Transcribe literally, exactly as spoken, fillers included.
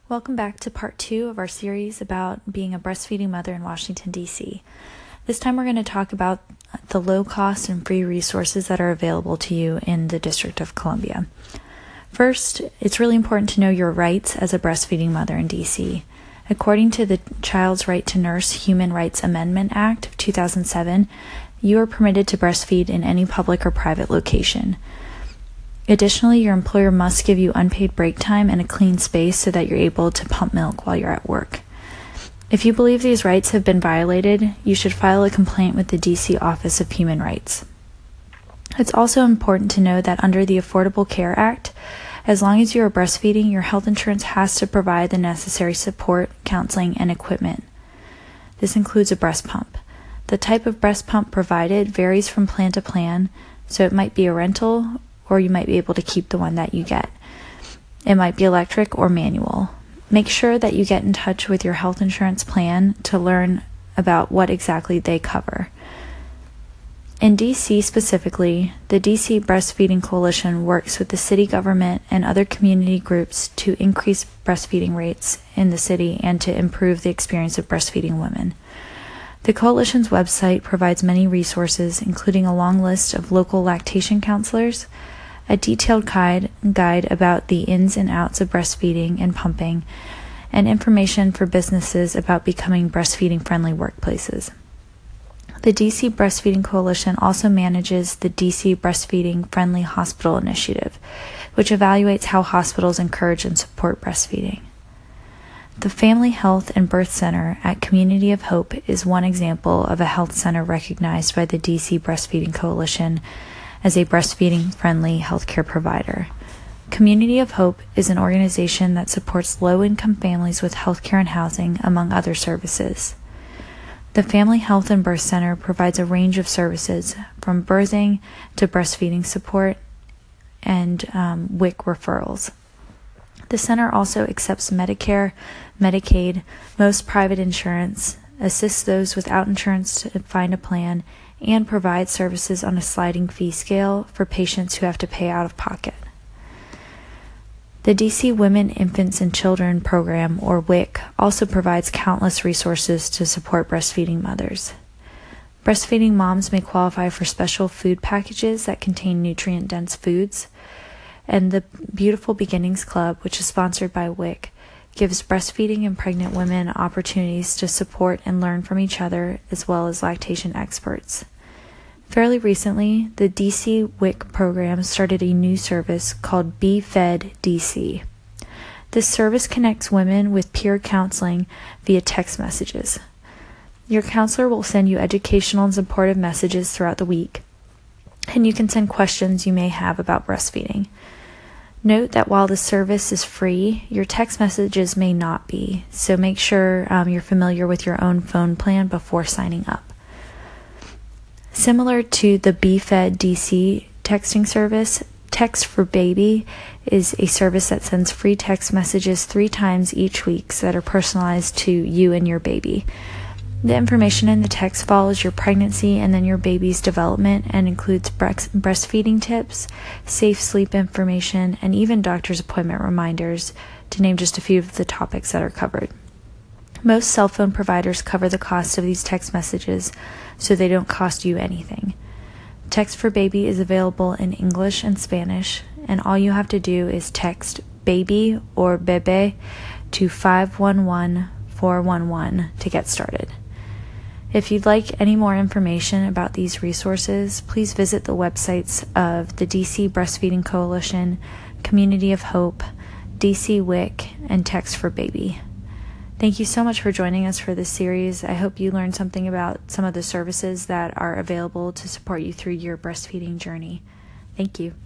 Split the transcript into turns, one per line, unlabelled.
Welcome back to part two of our series about being a breastfeeding mother in Washington, D C. This time we're going to talk about the low cost and free resources that are available to you in the District of Columbia. First, it's really important to know your rights as a breastfeeding mother in D C. According to the Child's Right to Nurse Human Rights Amendment Act of two thousand seven, you are permitted to breastfeed in any public or private location. Additionally, your employer must give you unpaid break time and a clean space so that you're able to pump milk while you're at work. If you believe these rights have been violated, you should file a complaint with the D C Office of Human Rights. It's also important to know that under the Affordable Care Act, as long as you are breastfeeding, your health insurance has to provide the necessary support, counseling, and equipment. This includes a breast pump. The type of breast pump provided varies from plan to plan, so it might be a rental, or you might be able to keep the one that you get. It might be electric or manual. Make sure that you get in touch with your health insurance plan to learn about what exactly they cover. In D C specifically, the D C Breastfeeding Coalition works with the city government and other community groups to increase breastfeeding rates in the city and to improve the experience of breastfeeding women. The coalition's website provides many resources, including a long list of local lactation counselors, a detailed guide, guide about the ins and outs of breastfeeding and pumping, and information for businesses about becoming breastfeeding-friendly workplaces. The D C Breastfeeding Coalition also manages the D C Breastfeeding Friendly Hospital Initiative, which evaluates how hospitals encourage and support breastfeeding. The Family Health and Birth Center at Community of Hope is one example of a health center recognized by the D C Breastfeeding Coalition as a breastfeeding-friendly healthcare provider. Community of Hope is an organization that supports low-income families with healthcare and housing, among other services. The Family Health and Birth Center provides a range of services, from birthing to breastfeeding support and um, W I C referrals. The center also accepts Medicare, Medicaid, most private insurance, assists those without insurance to find a plan, and provides services on a sliding fee scale for patients who have to pay out of pocket. The D C Women, Infants, and Children Program, or W I C, also provides countless resources to support breastfeeding mothers. Breastfeeding moms may qualify for special food packages that contain nutrient-dense foods, and the Beautiful Beginnings Club, which is sponsored by W I C, gives breastfeeding and pregnant women opportunities to support and learn from each other as well as lactation experts. Fairly recently, the D C W I C program started a new service called Be Fed D C. This service connects women with peer counseling via text messages. Your counselor will send you educational and supportive messages throughout the week, and you can send questions you may have about breastfeeding. Note that while the service is free, your text messages may not be, so make sure um, you're familiar with your own phone plan before signing up. Similar to the Be Fed D C texting service, Text for Baby is a service that sends free text messages three times each week that are personalized to you and your baby. The information in the text follows your pregnancy and then your baby's development and includes breast- breastfeeding tips, safe sleep information, and even doctor's appointment reminders, to name just a few of the topics that are covered. Most cell phone providers cover the cost of these text messages, so they don't cost you anything. Text for Baby is available in English and Spanish, and all you have to do is text BABY or BEBE to five one one four one one to get started. If you'd like any more information about these resources, please visit the websites of the D C Breastfeeding Coalition, Community of Hope, D C W I C, and Text for Baby. Thank you so much for joining us for this series. I hope you learned something about some of the services that are available to support you through your breastfeeding journey. Thank you.